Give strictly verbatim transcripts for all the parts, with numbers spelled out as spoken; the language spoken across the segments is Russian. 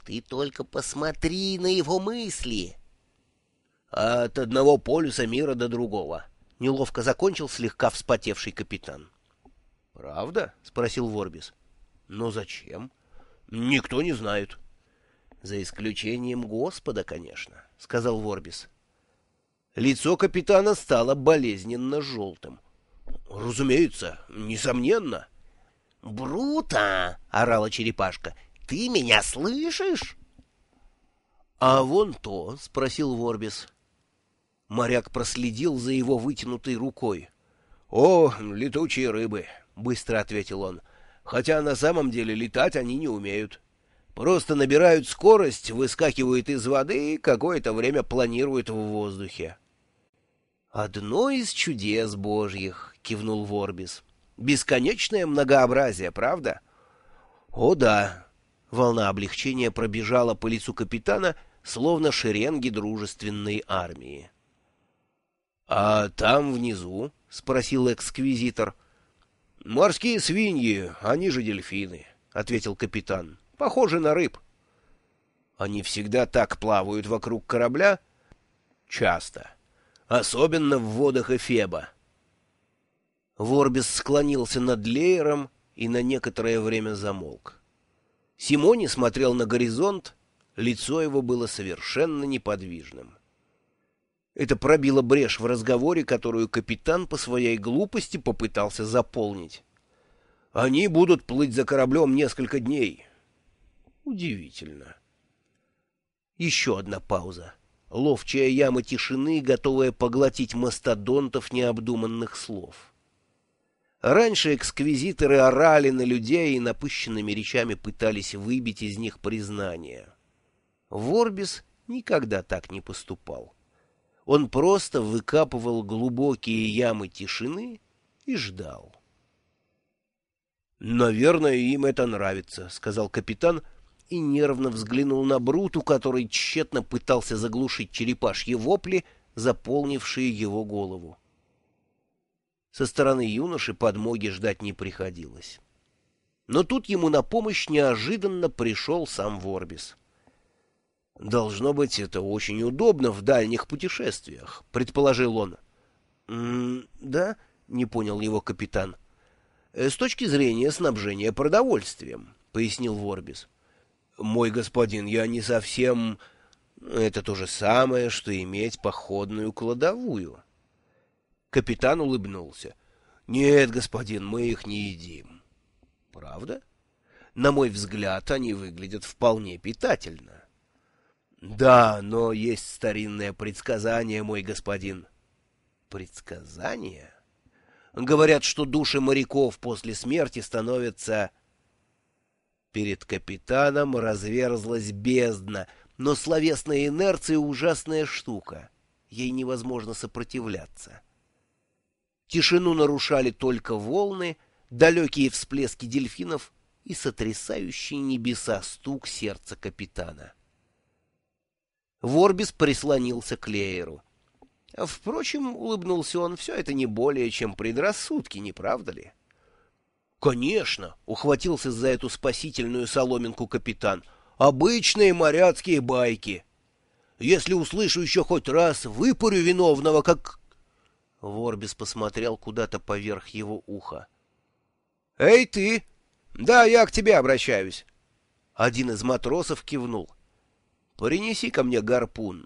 Ты только посмотри на его мысли. От одного полюса мира до другого. Неловко закончил слегка вспотевший капитан. «Правда?» — спросил Ворбис. «Но зачем?» «Никто не знает». «За исключением Господа, конечно», — сказал Ворбис. Лицо капитана стало болезненно желтым. «Разумеется, несомненно». «Бруто!» — орала черепашка. «Ты меня слышишь?» «А вон то?» — спросил Ворбис. Моряк проследил за его вытянутой рукой. «О, летучие рыбы!» — быстро ответил он. «Хотя на самом деле летать они не умеют. Просто набирают скорость, выскакивают из воды и какое-то время планируют в воздухе». «Одно из чудес божьих», — кивнул Ворбис. «Бесконечное многообразие, правда?» «О да!» — волна облегчения пробежала по лицу капитана, словно шеренги дружественной армии. «А там внизу?» — спросил эксквизитор. «Морские свиньи, они же дельфины», — ответил капитан. «Похожи на рыб». «Они всегда так плавают вокруг корабля?» «Часто. Особенно в водах Эфеба». Ворбис склонился над Леером и на некоторое время замолк. Симони смотрел на горизонт, лицо его было совершенно неподвижным. Это пробило брешь в разговоре, которую капитан по своей глупости попытался заполнить. «Они будут плыть за кораблем несколько дней». «Удивительно». Еще одна пауза. Ловчая яма тишины, готовая поглотить мастодонтов необдуманных слов. Раньше эксквизиторы орали на людей и напыщенными речами пытались выбить из них признание. Ворбис никогда так не поступал. Он просто выкапывал глубокие ямы тишины и ждал. «Наверное, им это нравится», — сказал капитан и нервно взглянул на Бруту, который тщетно пытался заглушить черепашьи вопли, заполнившие его голову. Со стороны юноши подмоги ждать не приходилось. Но тут ему на помощь неожиданно пришел сам Ворбис. «Должно быть, это очень удобно в дальних путешествиях», — предположил он. «Да?» — не понял его капитан. «С точки зрения снабжения продовольствием», — пояснил Ворбис. «Мой господин, я не совсем...» «Это то же самое, что иметь походную кладовую». Капитан улыбнулся. «Нет, господин, мы их не едим». «Правда? На мой взгляд, они выглядят вполне питательно». «Да, но есть старинное предсказание, мой господин». «Предсказание?» «Говорят, что души моряков после смерти становятся...» Перед капитаном разверзлась бездна, но словесная инерция — ужасная штука. Ей невозможно сопротивляться. Тишину нарушали только волны, далекие всплески дельфинов и сотрясающий небеса стук сердца капитана. Ворбис прислонился к Лееру. Впрочем, улыбнулся он, все это не более чем предрассудки, не правда ли? «Конечно!» — ухватился за эту спасительную соломинку капитан. «Обычные моряцкие байки! Если услышу еще хоть раз, выпарю виновного, как...» Ворбис посмотрел куда-то поверх его уха. «Эй, ты! Да, я к тебе обращаюсь!» Один из матросов кивнул. «Принеси ко мне гарпун».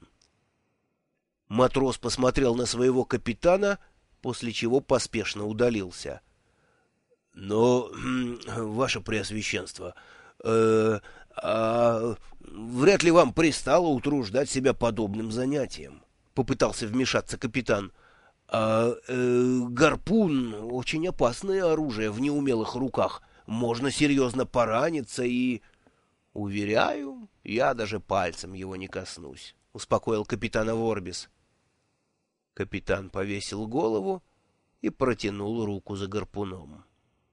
Матрос посмотрел на своего капитана, после чего поспешно удалился. — Но, ваше преосвященство, э, а, вряд ли вам пристало утруждать себя подобным занятием, — попытался вмешаться капитан. — А э, гарпун — очень опасное оружие в неумелых руках. Можно серьезно пораниться и... — Уверяю, я даже пальцем его не коснусь, — успокоил капитана Ворбис. Капитан повесил голову и протянул руку за гарпуном.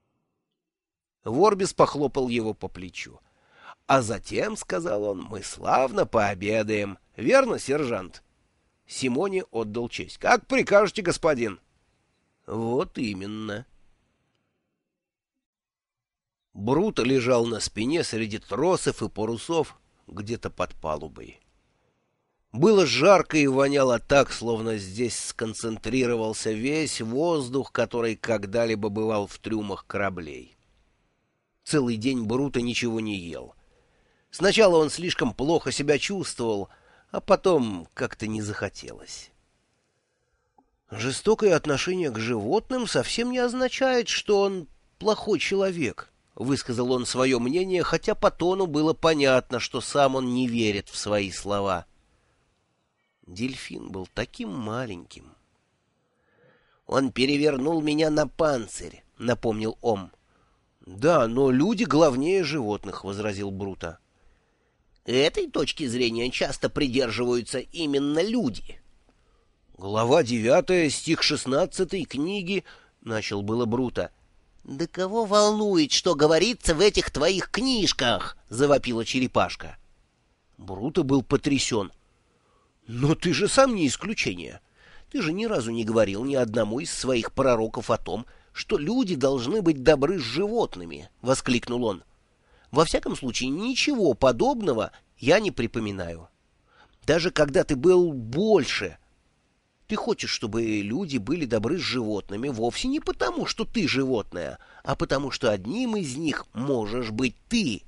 Ворбис похлопал его по плечу. — А затем, — сказал он, — мы славно пообедаем. Верно, сержант? Симони отдал честь. — Как прикажете, господин? — Вот именно. Бруто лежал на спине среди тросов и парусов, где-то под палубой. Было жарко и воняло так, словно здесь сконцентрировался весь воздух, который когда-либо бывал в трюмах кораблей. Целый день Бруто ничего не ел. Сначала он слишком плохо себя чувствовал, а потом как-то не захотелось. Жестокое отношение к животным совсем не означает, что он плохой человек, — высказал он свое мнение, хотя по тону было понятно, что сам он не верит в свои слова. Дельфин был таким маленьким. «Он перевернул меня на панцирь», — напомнил Ом. «Да, но люди главнее животных», — возразил Бруто. «Этой точки зрения часто придерживаются именно люди». «Глава девятая, стих шестнадцатый книги», — начал было Бруто. «Да кого волнует, что говорится в этих твоих книжках?» — завопила черепашка. Бруто был потрясен. «Но ты же сам не исключение. Ты же ни разу не говорил ни одному из своих пророков о том, что люди должны быть добры с животными», — воскликнул он. «Во всяком случае, ничего подобного я не припоминаю. Даже когда ты был больше. Ты хочешь, чтобы люди были добры с животными вовсе не потому, что ты животное, а потому что одним из них можешь быть ты».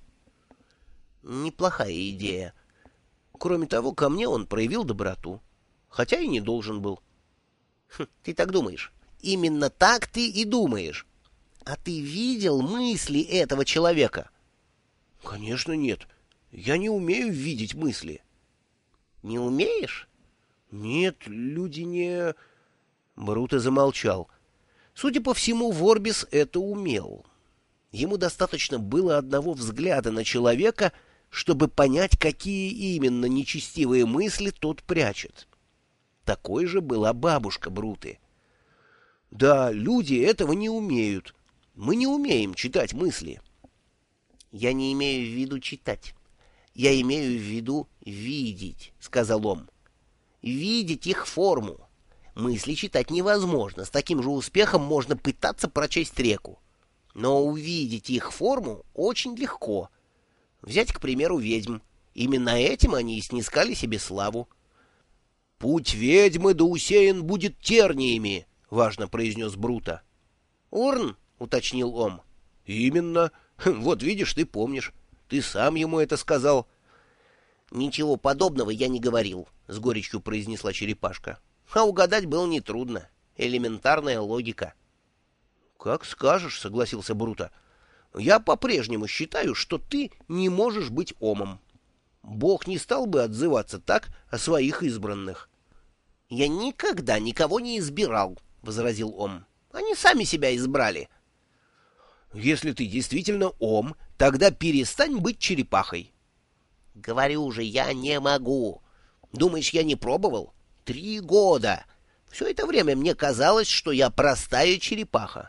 «Неплохая идея. Кроме того, ко мне он проявил доброту, хотя и не должен был». Хм, «Ты так думаешь?» «Именно так ты и думаешь. А ты видел мысли этого человека?» «Конечно нет. Я не умею видеть мысли». «Не умеешь?» «Нет, люди не...» Бруто замолчал. Судя по всему, Ворбис это умел. Ему достаточно было одного взгляда на человека, чтобы понять, какие именно нечестивые мысли тот прячет. Такой же была бабушка Бруты. «Да, люди этого не умеют. Мы не умеем читать мысли». «Я не имею в виду читать. Я имею в виду видеть», — сказал он. «Видеть их форму. Мысли читать невозможно. С таким же успехом можно пытаться прочесть реку. Но увидеть их форму очень легко. Взять, к примеру, ведьм. Именно этим они и снискали себе славу». «Путь ведьмы да усеян будет терниями», — важно произнес Бруто. «Урн?» — уточнил Ом. «Именно. Вот видишь, ты помнишь. Ты сам ему это сказал». «Ничего подобного я не говорил», — с горечью произнесла черепашка. «А угадать было нетрудно. Элементарная логика». «Как скажешь», — согласился Бруто. «Я по-прежнему считаю, что ты не можешь быть Омом. Бог не стал бы отзываться так о своих избранных». «Я никогда никого не избирал», — возразил Ом. «Они сами себя избрали». «Если ты действительно Ом, тогда перестань быть черепахой». «Говорю же, я не могу. Думаешь, я не пробовал? Три года. Все это время мне казалось, что я простая черепаха».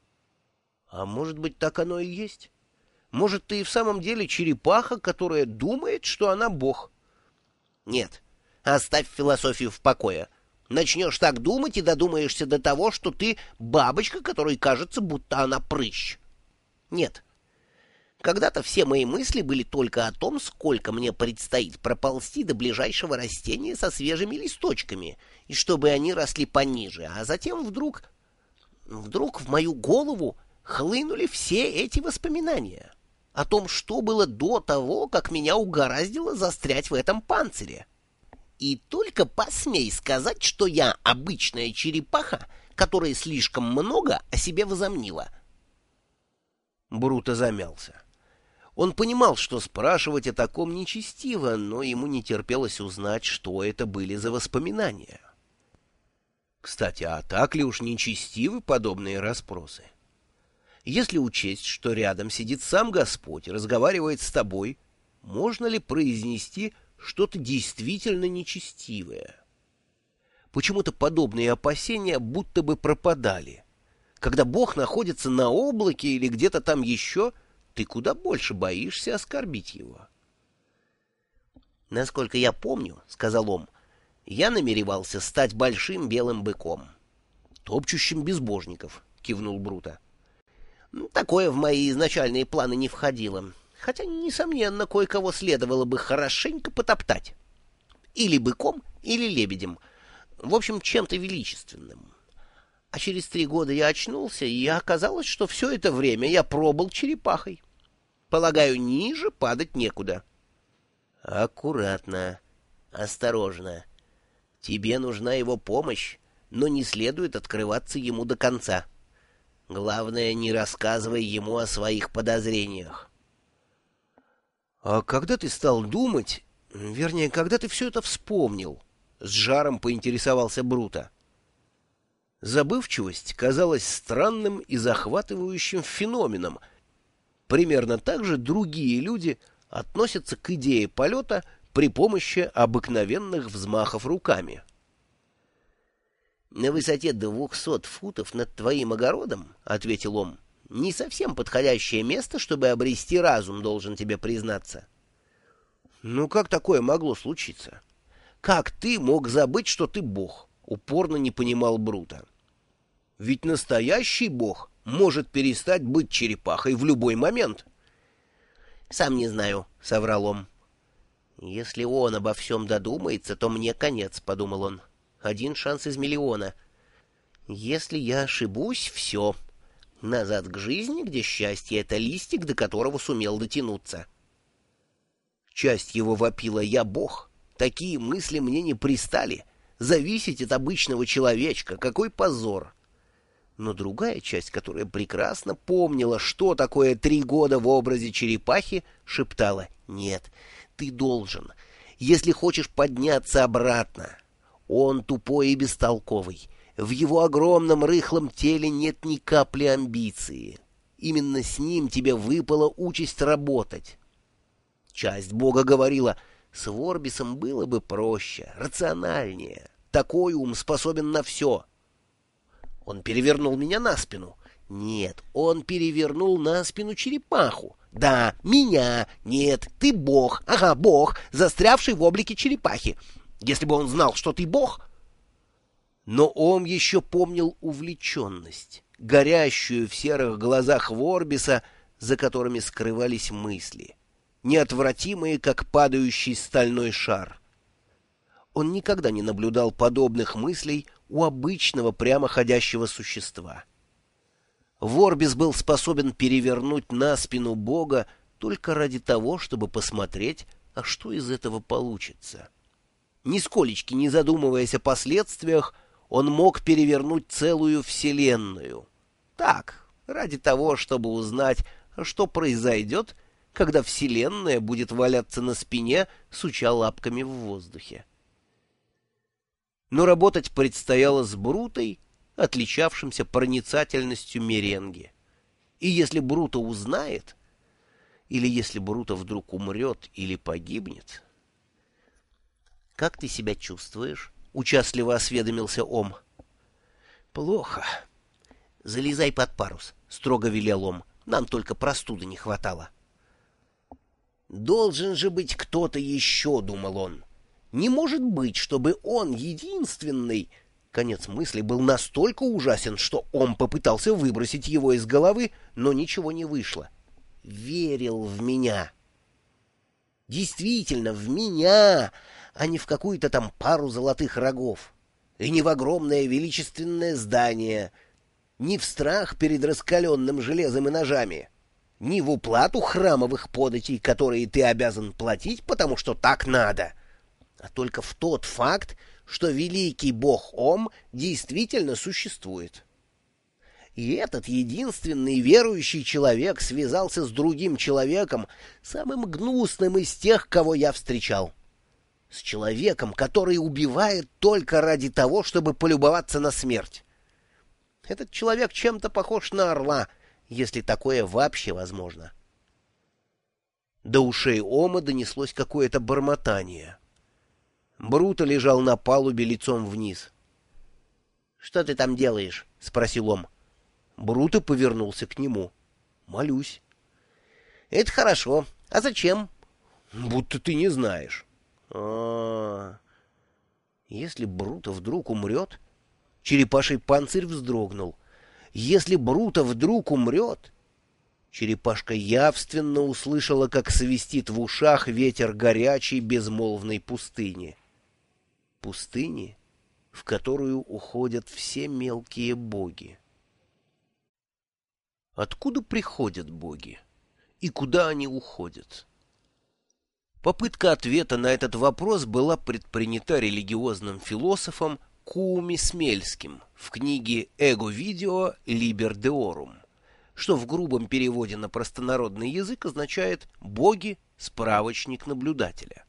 «А может быть, так оно и есть? Может, ты и в самом деле черепаха, которая думает, что она бог?» «Нет, оставь философию в покое. Начнешь так думать и додумаешься до того, что ты бабочка, которой кажется, будто она прыщ. Нет. Когда-то все мои мысли были только о том, сколько мне предстоит проползти до ближайшего растения со свежими листочками, и чтобы они росли пониже, а затем вдруг... Вдруг в мою голову хлынули все эти воспоминания о том, что было до того, как меня угораздило застрять в этом панцире. И только посмей сказать, что я обычная черепаха, которая слишком много о себе возомнила». Бруто замялся. Он понимал, что спрашивать о таком нечестиво, но ему не терпелось узнать, что это были за воспоминания. Кстати, а так ли уж нечестивы подобные расспросы? Если учесть, что рядом сидит сам Господь и разговаривает с тобой, можно ли произнести что-то действительно нечестивое? Почему-то подобные опасения будто бы пропадали. Когда Бог находится на облаке или где-то там еще, ты куда больше боишься оскорбить его. «Насколько я помню, — сказал он, — я намеревался стать большим белым быком». «Топчущим безбожников», — кивнул Бруто. «Такое в мои изначальные планы не входило. Хотя, несомненно, кое-кого следовало бы хорошенько потоптать. Или быком, или лебедем. В общем, чем-то величественным. А через три года я очнулся, и оказалось, что все это время я пробыл черепахой. Полагаю, ниже падать некуда. Аккуратно, осторожно. Тебе нужна его помощь, но не следует открываться ему до конца. Главное, не рассказывай ему о своих подозрениях. — А когда ты стал думать, вернее, когда ты все это вспомнил? — с жаром поинтересовался Бруто. Забывчивость казалась странным и захватывающим феноменом. Примерно так же другие люди относятся к идее полета при помощи обыкновенных взмахов руками. «На высоте двухсот футов над твоим огородом, — ответил он, — не совсем подходящее место, чтобы обрести разум, должен тебе признаться». «Ну как такое могло случиться? Как ты мог забыть, что ты бог?» — упорно не понимал Бруто. «Ведь настоящий бог может перестать быть черепахой в любой момент». «Сам не знаю», — соврал он. «Если он обо всем додумается, то мне конец», — подумал он. «Один шанс из миллиона. Если я ошибусь, все. Назад к жизни, где счастье — это листик, до которого сумел дотянуться». Часть его вопила: «Я бог. Такие мысли мне не пристали. Зависеть от обычного человечка — какой позор!» Но другая часть, которая прекрасно помнила, что такое три года в образе черепахи, шептала: «Нет, ты должен, если хочешь подняться обратно. Он тупой и бестолковый. В его огромном рыхлом теле нет ни капли амбиции. Именно с ним тебе выпала участь работать». Часть Бога говорила: «С Ворбисом было бы проще, рациональнее. Такой ум способен на все». Он перевернул меня на спину. Нет, он перевернул на спину черепаху. Да, меня. Нет, ты бог. Ага, бог, застрявший в облике черепахи. Если бы он знал, что ты бог... Но он еще помнил увлеченность, горящую в серых глазах Ворбиса, за которыми скрывались мысли, неотвратимые, как падающий стальной шар. Он никогда не наблюдал подобных мыслей у обычного прямоходящего существа. Ворбис был способен перевернуть на спину Бога только ради того, чтобы посмотреть, а что из этого получится. Нисколечки не задумываясь о последствиях, он мог перевернуть целую вселенную. Так, ради того, чтобы узнать, что произойдет, когда вселенная будет валяться на спине, суча лапками в воздухе. Но работать предстояло с Брутой, отличавшимся проницательностью меренги. И если Бруто узнает, или если Бруто вдруг умрет или погибнет... — Как ты себя чувствуешь? — участливо осведомился Ом. — Плохо. — Залезай под парус, — строго велел Ом. — Нам только простуды не хватало. «Должен же быть кто-то еще», — думал он. «Не может быть, чтобы он единственный...» Конец мысли был настолько ужасен, что он попытался выбросить его из головы, но ничего не вышло. «Верил в меня». Действительно, в меня, а не в какую-то там пару золотых рогов. И не в огромное величественное здание, не в страх перед раскаленным железом и ножами, не в уплату храмовых податей, которые ты обязан платить, потому что так надо, а только в тот факт, что великий бог Ом действительно существует. И этот единственный верующий человек связался с другим человеком, самым гнусным из тех, кого я встречал. С человеком, который убивает только ради того, чтобы полюбоваться на смерть. Этот человек чем-то похож на орла, если такое вообще возможно. До ушей Ома донеслось какое-то бормотание. Бруто лежал на палубе лицом вниз. — Что ты там делаешь? — спросил Ом. Бруто повернулся к нему. — Молюсь. — Это хорошо. А зачем? — Будто ты не знаешь. — А-а-а. Если Бруто вдруг умрет... Черепаший панцирь вздрогнул. Если Бруто вдруг умрет... Черепашка явственно услышала, как свистит в ушах ветер горячей безмолвной пустыни. Пустыни, в которую уходят все мелкие боги. Откуда приходят боги? И куда они уходят? Попытка ответа на этот вопрос была предпринята религиозным философом Кууми Смельским в книге «Эго Видео Либер Деорум», что в грубом переводе на простонародный язык означает «боги, справочник наблюдателя».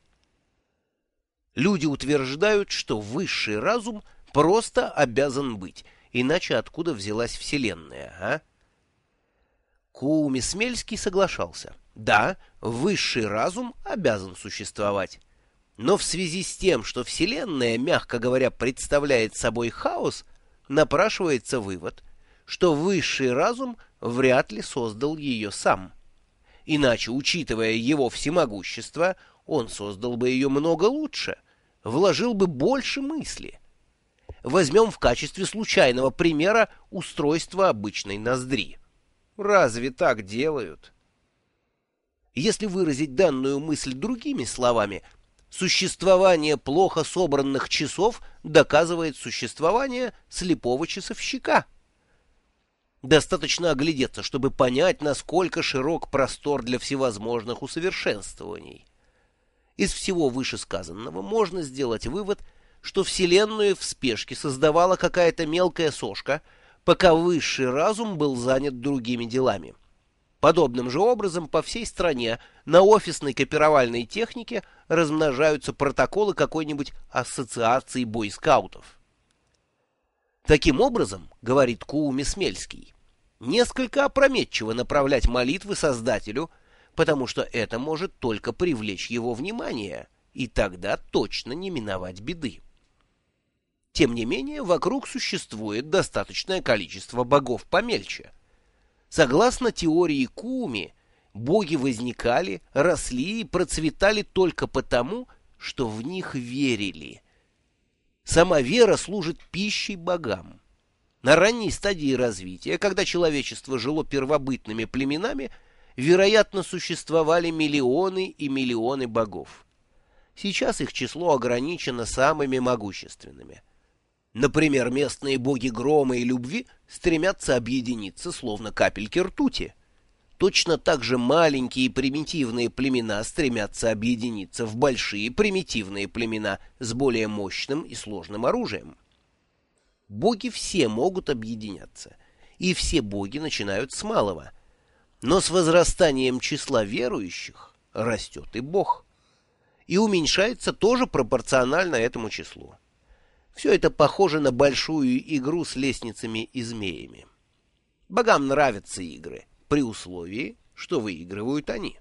Люди утверждают, что высший разум просто обязан быть, иначе откуда взялась Вселенная, а? Кууми Смельский соглашался. Да, высший разум обязан существовать. Но в связи с тем, что Вселенная, мягко говоря, представляет собой хаос, напрашивается вывод, что высший разум вряд ли создал ее сам. Иначе, учитывая его всемогущество, он создал бы ее много лучше, вложил бы больше мысли. Возьмем в качестве случайного примера устройство обычной ноздри. Разве так делают? Если выразить данную мысль другими словами, существование плохо собранных часов доказывает существование слепого часовщика. Достаточно оглядеться, чтобы понять, насколько широк простор для всевозможных усовершенствований. Из всего вышесказанного можно сделать вывод, что Вселенную в спешке создавала какая-то мелкая сошка, пока высший разум был занят другими делами. Подобным же образом по всей стране на офисной копировальной технике размножаются протоколы какой-нибудь ассоциации бойскаутов. Таким образом, говорит Кууми Смельский, несколько опрометчиво направлять молитвы Создателю, потому что это может только привлечь его внимание, и тогда точно не миновать беды. Тем не менее, вокруг существует достаточное количество богов помельче. Согласно теории Кууми, боги возникали, росли и процветали только потому, что в них верили. Сама вера служит пищей богам. На ранней стадии развития, когда человечество жило первобытными племенами, вероятно, существовали миллионы и миллионы богов. Сейчас их число ограничено самыми могущественными. Например, местные боги грома и любви стремятся объединиться, словно капельки ртути. Точно так же маленькие и примитивные племена стремятся объединиться в большие примитивные племена с более мощным и сложным оружием. Боги все могут объединяться, и все боги начинают с малого. Но с возрастанием числа верующих растет и Бог. И уменьшается тоже пропорционально этому числу. Все это похоже на большую игру с лестницами и змеями. Богам нравятся игры, при условии, что выигрывают они.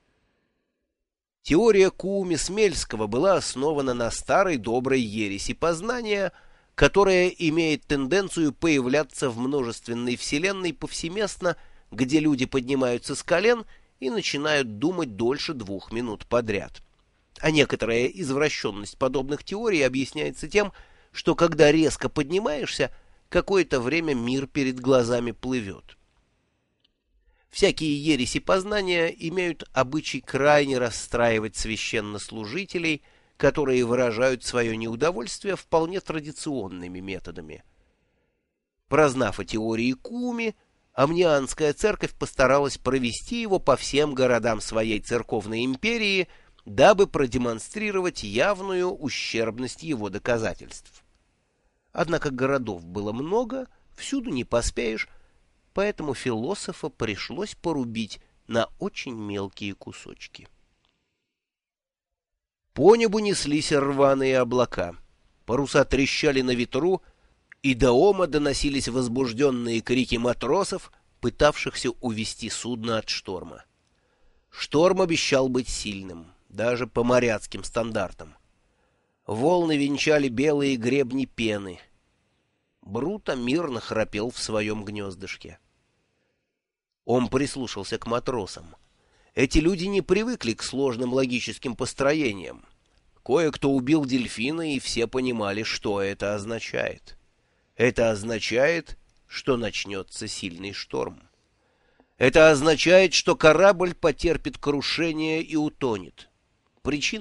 Теория Кууми Смельского была основана на старой доброй ереси познания, которая имеет тенденцию появляться в множественной вселенной повсеместно, где люди поднимаются с колен и начинают думать дольше двух минут подряд. А некоторая извращенность подобных теорий объясняется тем, что когда резко поднимаешься, какое-то время мир перед глазами плывет. Всякие ереси познания имеют обычай крайне расстраивать священнослужителей, которые выражают свое неудовольствие вполне традиционными методами. Прознав о теории Кууми, Амнианская церковь постаралась провести его по всем городам своей церковной империи, дабы продемонстрировать явную ущербность его доказательств. Однако городов было много, всюду не поспеешь, поэтому философа пришлось порубить на очень мелкие кусочки. По небу неслись рваные облака, паруса трещали на ветру, и до ома доносились возбужденные крики матросов, пытавшихся увести судно от шторма. Шторм обещал быть сильным, даже по моряцким стандартам. Волны венчали белые гребни пены. Бруто мирно храпел в своем гнездышке. Он прислушался к матросам. Эти люди не привыкли к сложным логическим построениям. Кое-кто убил дельфина, и все понимали, что это означает. Это означает, что начнется сильный шторм. Это означает, что корабль потерпит крушение и утонет. Причина